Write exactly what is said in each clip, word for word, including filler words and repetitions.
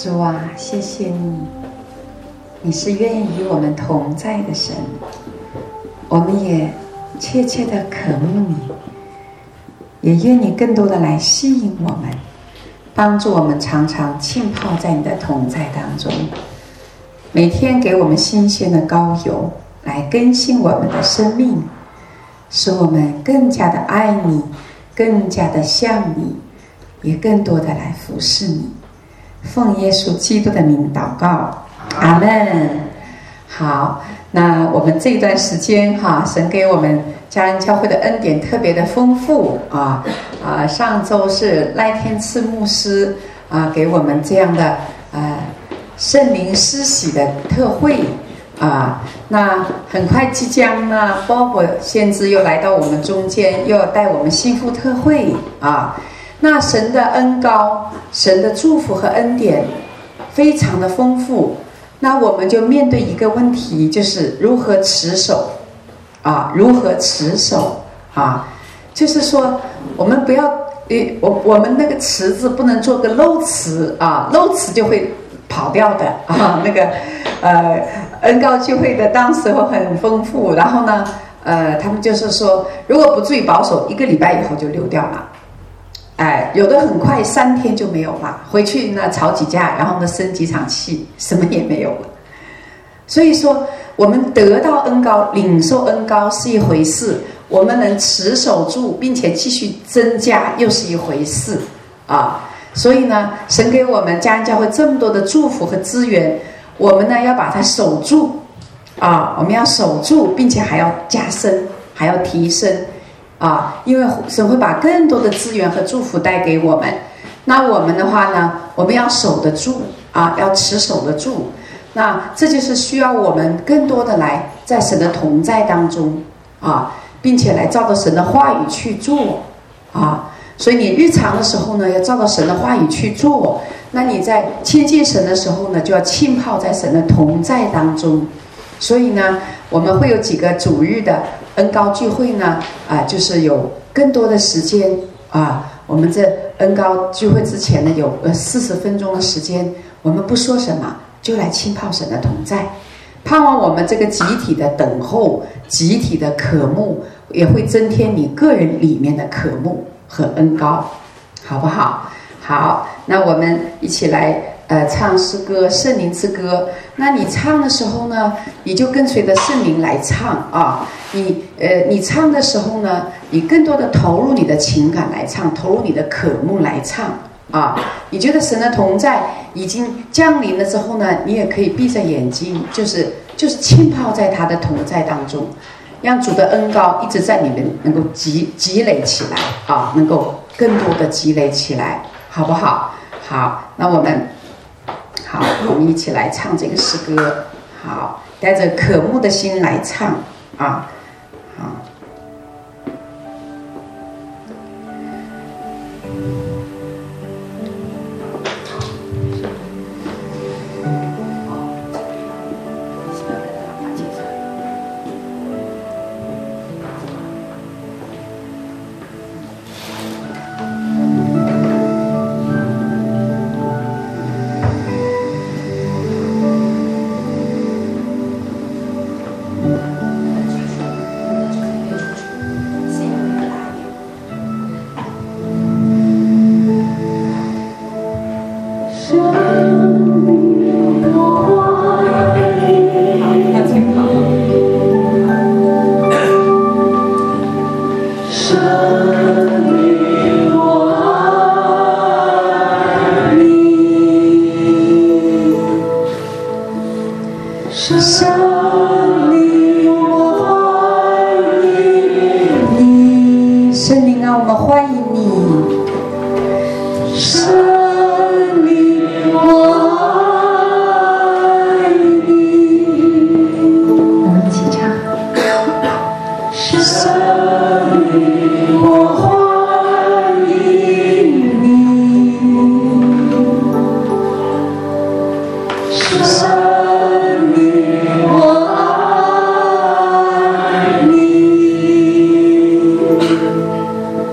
主啊，谢谢你，你是愿意与我们同在的神，我们也切切的渴慕你，也愿你更多的来吸引我们，帮助我们常常浸泡在你的同在当中，每天给我们新鲜的膏油来更新我们的生命，使我们更加的爱你，更加的像你，也更多的来服侍你。奉耶稣基督的名祷告，阿们。好，那我们这一段时间哈，神给我们家人教会的恩典特别的丰富啊啊！上周是赖天赐牧师啊，给我们这样的呃圣灵施洗的特会啊。那很快即将呢，鲍勃先知又来到我们中间，又要带我们幸福特会啊。那神的恩膏，神的祝福和恩典非常的丰富。那我们就面对一个问题，就是如何持守啊？如何持守啊？就是说，我们不要，诶，我我们那个池子不能做个漏池啊，漏池就会跑掉的啊。那个呃，恩膏聚会的当时候很丰富，然后呢，呃，他们就是说，如果不注意保守，一个礼拜以后就流掉了。哎，有的很快三天就没有了，回去呢吵几架，然后呢生几场气，什么也没有了。所以说，我们得到恩膏、领受恩膏是一回事，我们能持守住，并且继续增加，又是一回事啊。所以呢，神给我们家人教会这么多的祝福和资源，我们呢要把它守住啊，我们要守住，并且还要加深，还要提升。啊，因为神会把更多的资源和祝福带给我们，那我们的话呢，我们要守得住啊，要持守得住。那这就是需要我们更多的来在神的同在当中啊，并且来照着神的话语去做啊。所以你日常的时候呢，要照着神的话语去做。那你在亲近神的时候呢，就要浸泡在神的同在当中。所以呢，我们会有几个主日的恩膏聚会呢，啊、呃，就是有更多的时间啊。我们这恩膏聚会之前呢，有呃四十分钟的时间，我们不说什么，就来浸泡神的同在，盼望我们这个集体的等候、集体的渴慕，也会增添你个人里面的渴慕和恩膏，好不好？好，那我们一起来呃唱诗歌《圣灵之歌》。那你唱的时候呢，你就跟随着圣灵来唱啊。你呃，你唱的时候呢，你更多的投入你的情感来唱，投入你的渴慕来唱啊。你觉得神的同在已经降临了之后呢，你也可以闭着眼睛，就是就是浸泡在他的同在当中，让主的恩膏一直在你们能够积积累起来啊，能够更多的积累起来，好不好？好，那我们。好，我们一起来唱这个诗歌。好，带着渴慕的心来唱啊！好。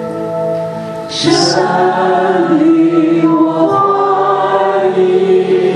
神里我爱你。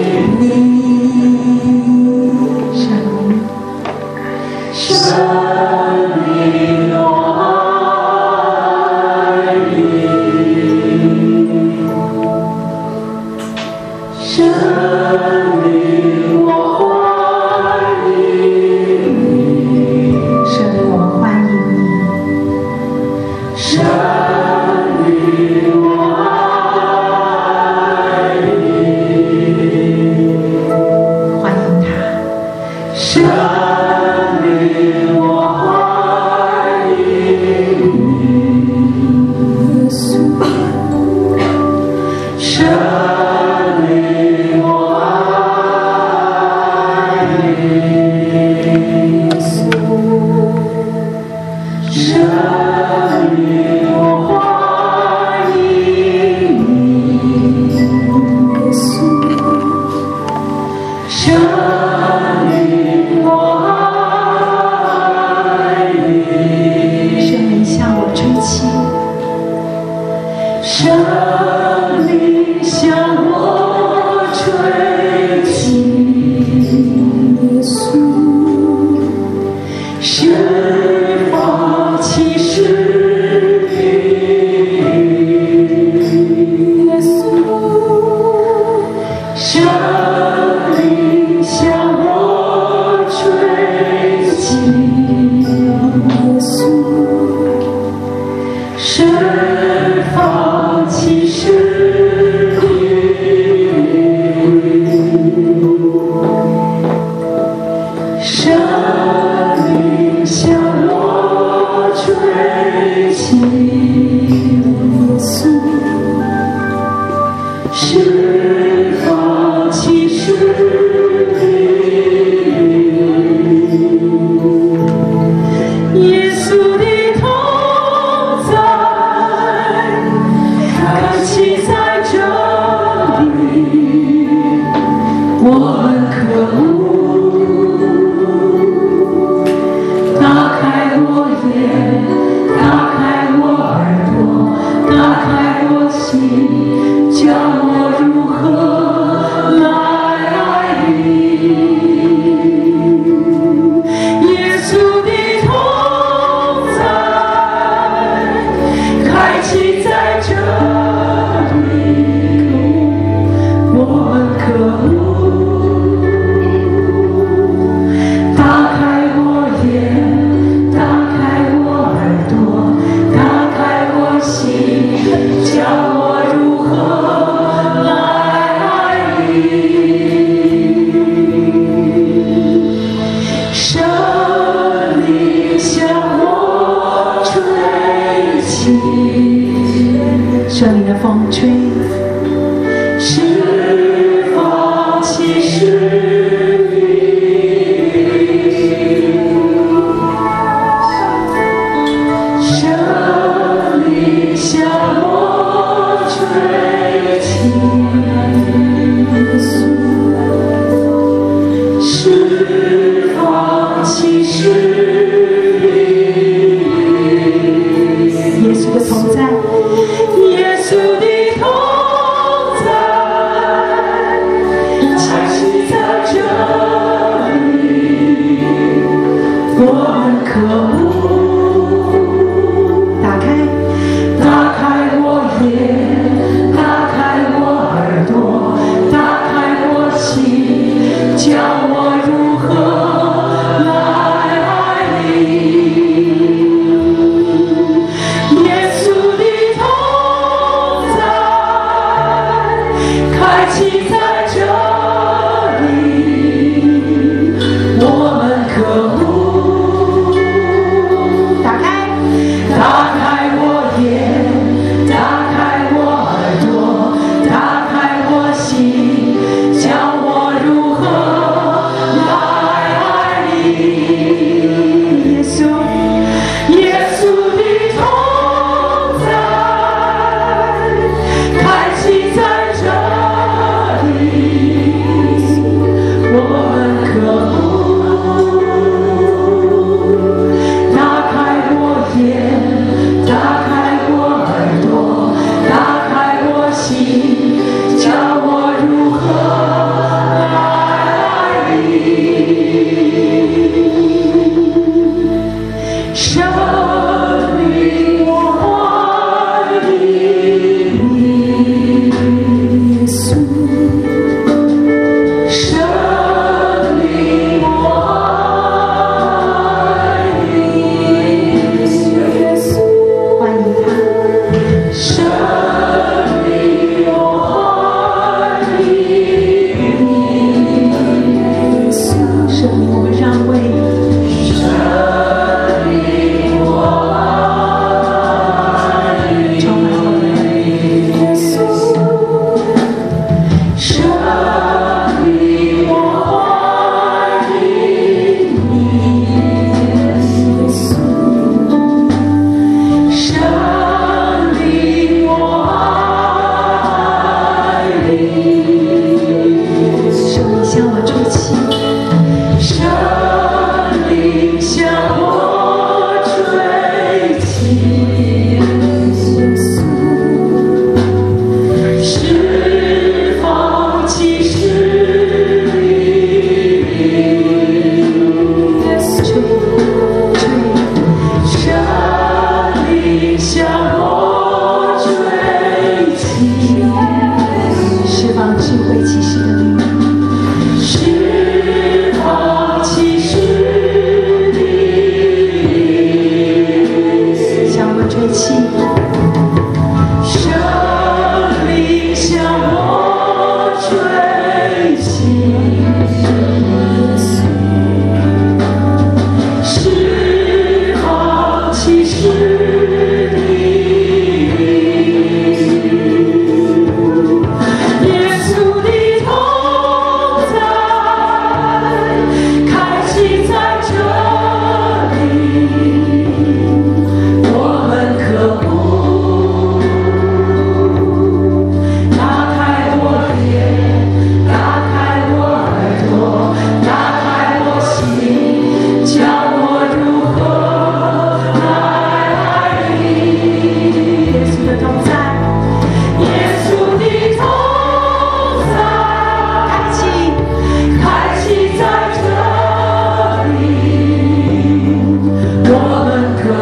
耶稣的同在，耶稣的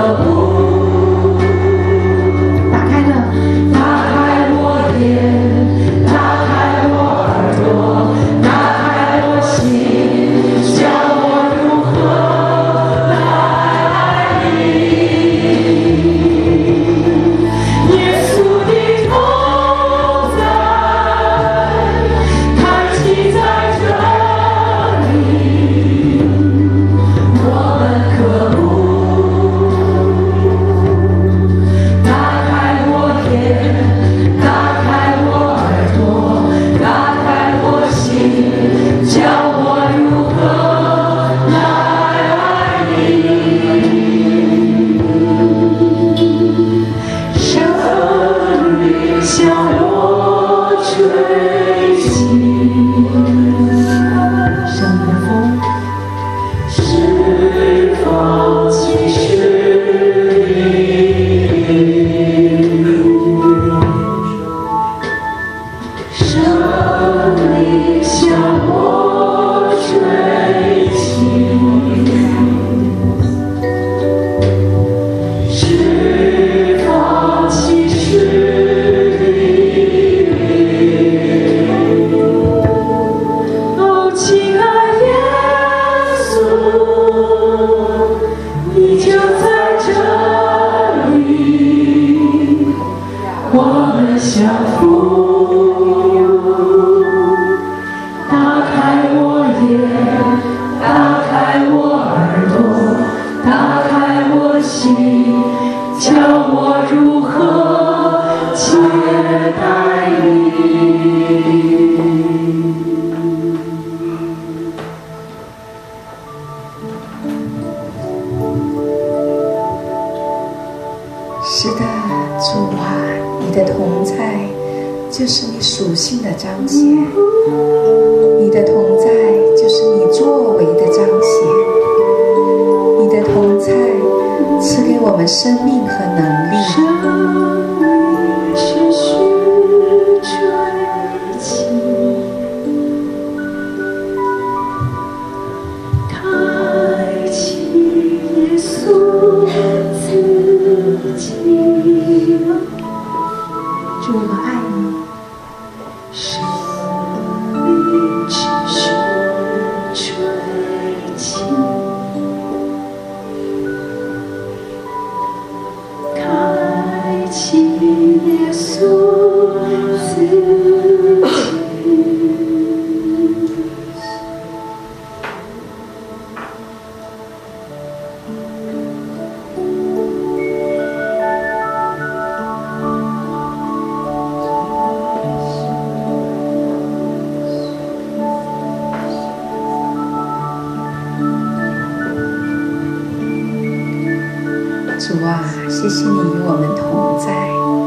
主啊，谢谢你与我们同在。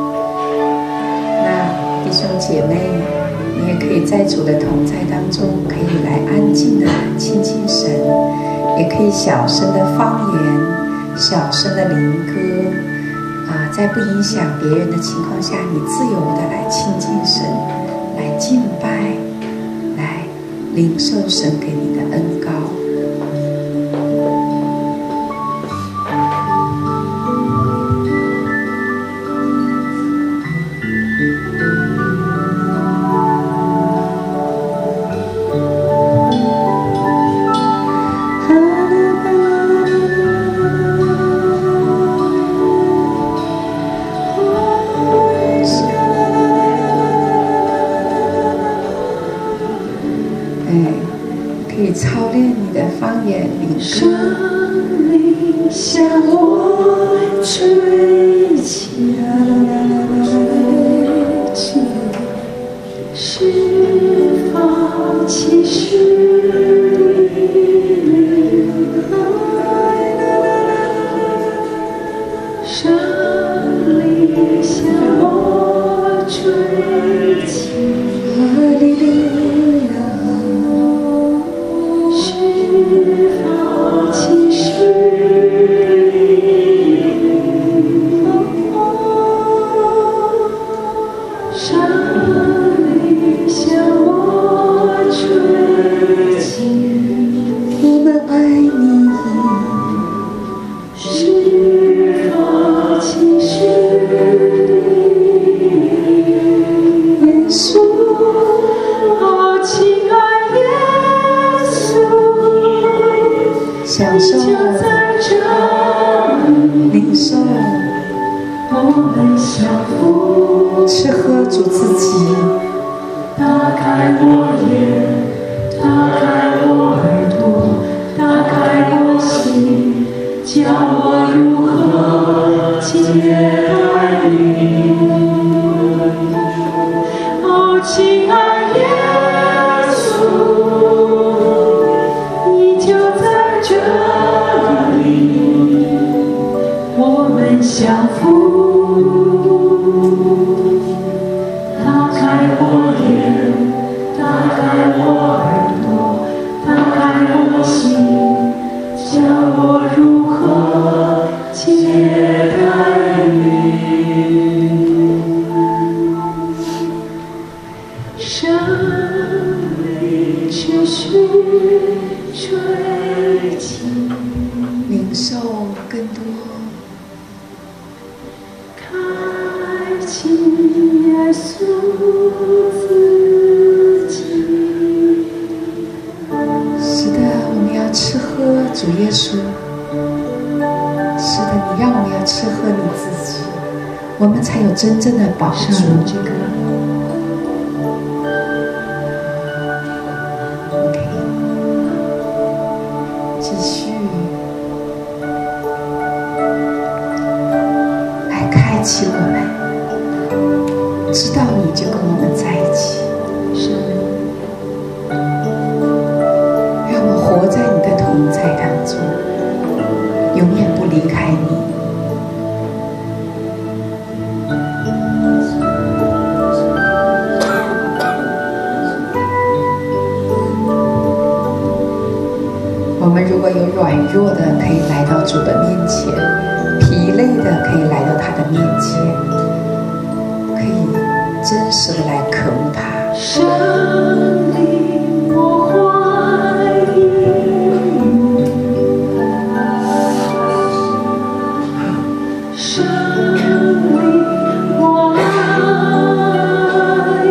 那弟兄姐妹，你也可以在主的同在当中，可以来安静的亲近神，也可以小声的方言，小声的灵歌，啊，在不影响别人的情况下，你自由的来亲近神，来敬拜，来领受神给你的恩膏。 我们爱你，释领受， 我们相扶， 吃喝主自己， 打开我眼，打开我耳朵，打开我心，教我如何接待你。哦，亲爱耶稣，你就在这里，我们相扶，打开我眼，打开我耳朵，打开我心，教我如何接待你。生命持续吹起， 领受更多， 开启耶稣自己。 是的，我们要吃喝主耶稣。是的，你让我们要吃喝你自己，我们才有真正的保上住入这个继续来开启我们，知道你就跟我们在一起， 生让我活在你的同在当中，永远不离开你。我们如果有软弱的，可以来到主的面前；疲累的，可以来到他的面前，可以真实的来渴慕他。 生命我怀疑，生命我爱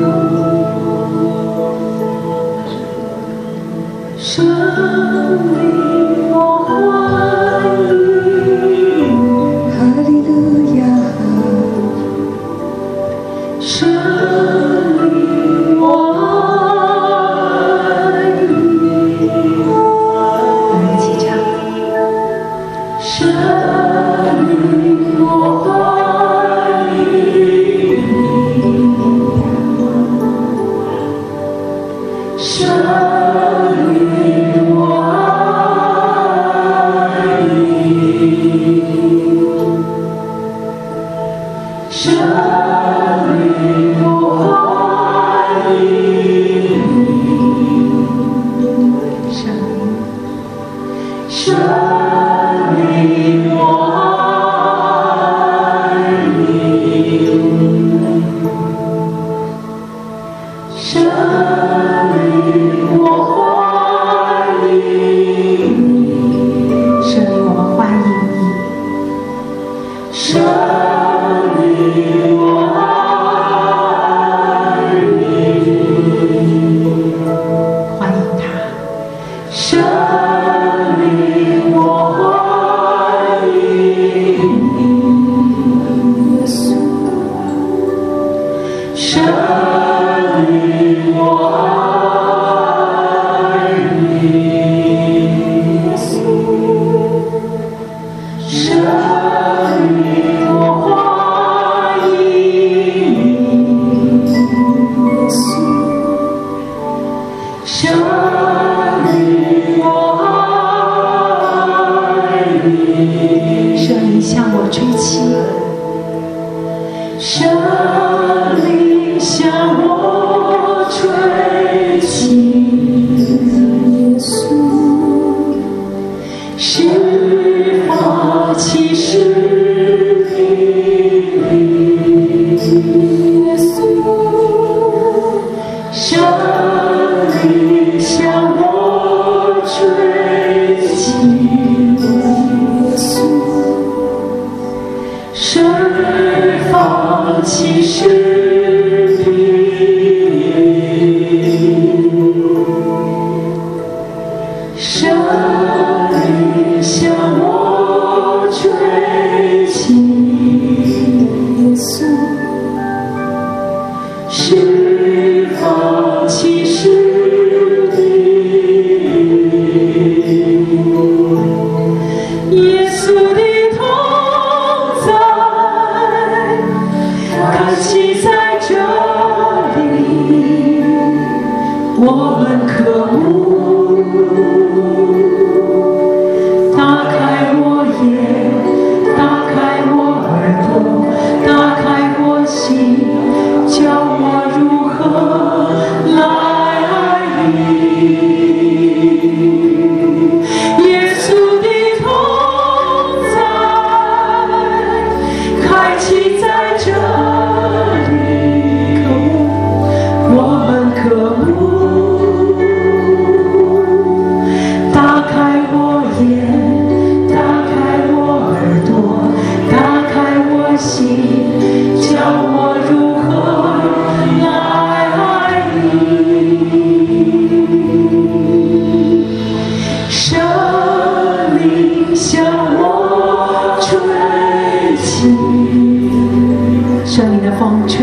你，生命我怀疑， 哈利路亚， 生命我爱你。我们一起唱。生命我怀疑你，生命我爱你，生命我怀疑你，生命，生命我爱你，生命我怀疑你，生命我们欢迎你，生命我爱你，欢迎他，生命我欢迎你，耶稣，生命我爱你，耶稣，生命我欢迎你，耶稣，生命我爱你，生命向我吹起，生命向我吹起，耶稣，释放启示你，耶稣，生命向我吹起，耶稣，释放启示你，生命向我吹起，圣灵的风吹，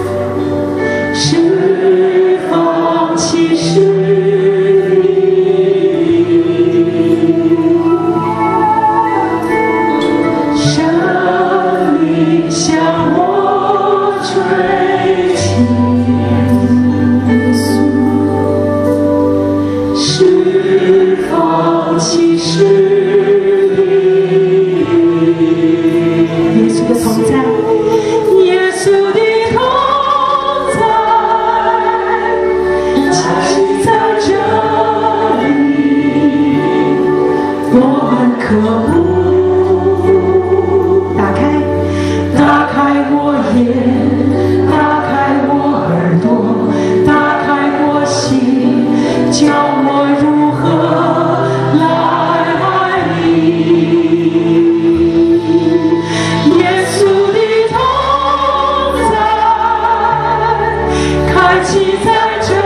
释放启示力，圣灵向我吹起，释放启示。耶稣的同在，耶稣的同在，其在这里，我们渴慕。打开，打开我眼，打开我耳朵，打开我心，教我如何来爱你。起在这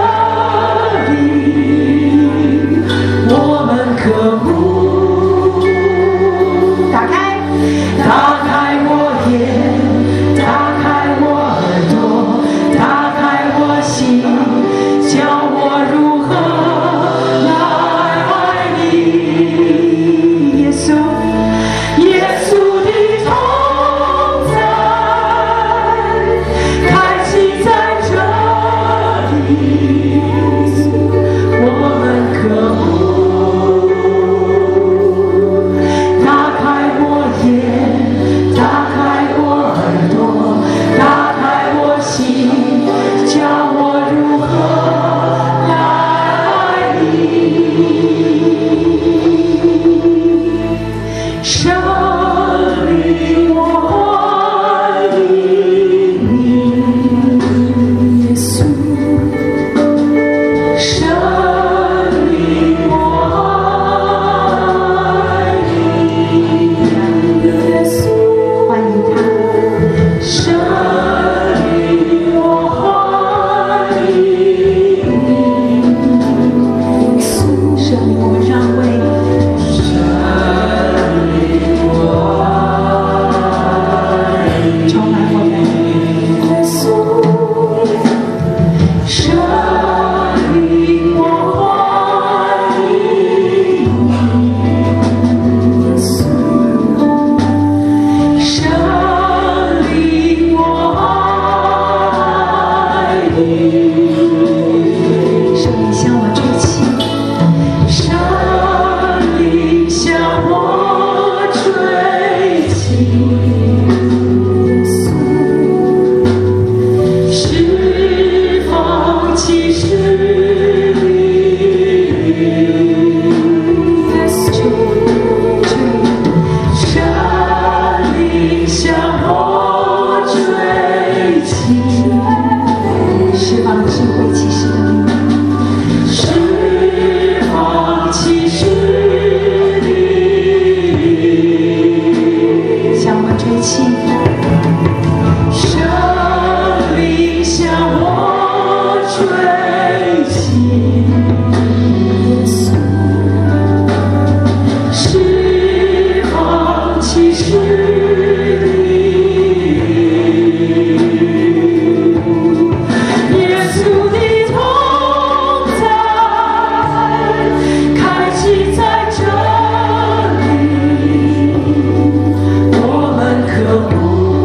里，我们渴慕。打开，打开我眼，打开我耳朵，打开我心，教我如何来爱你。耶稣，耶稣的同在，开启在这。我们渴慕，打开我眼，打开我耳朵，打开我心，教我如何来爱你。圣灵，我爱你，耶稣。可不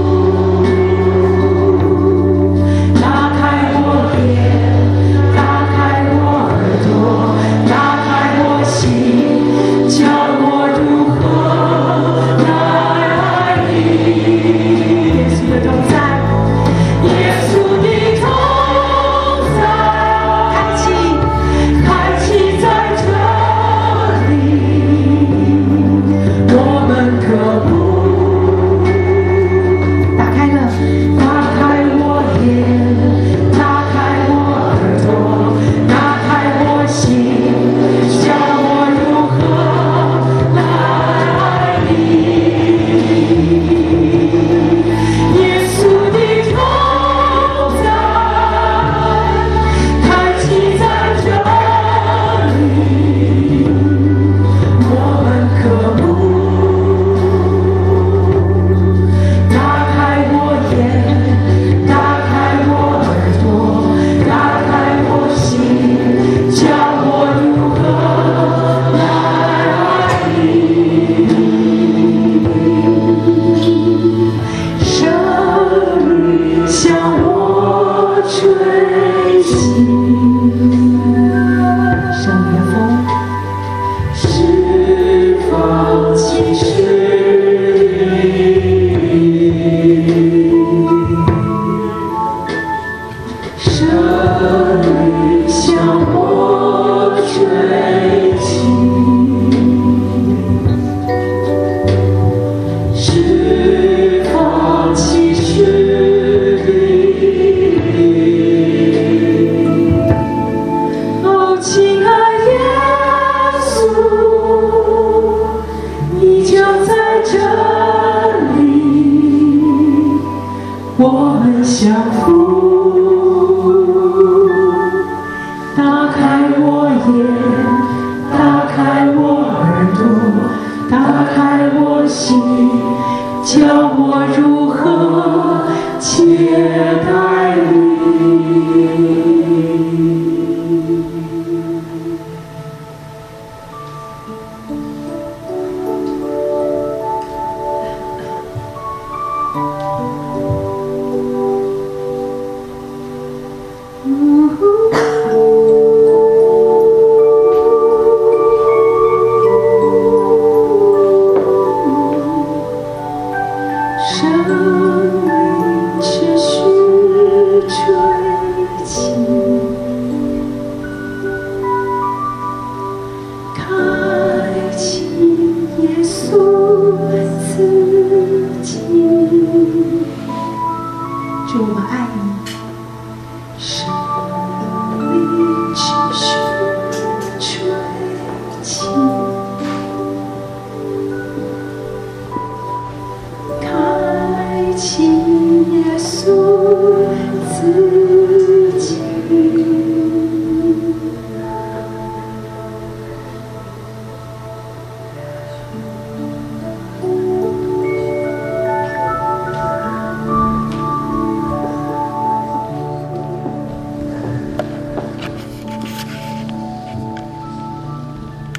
降服，打开我眼，打开我耳朵，打开我心，教我如何接待你。生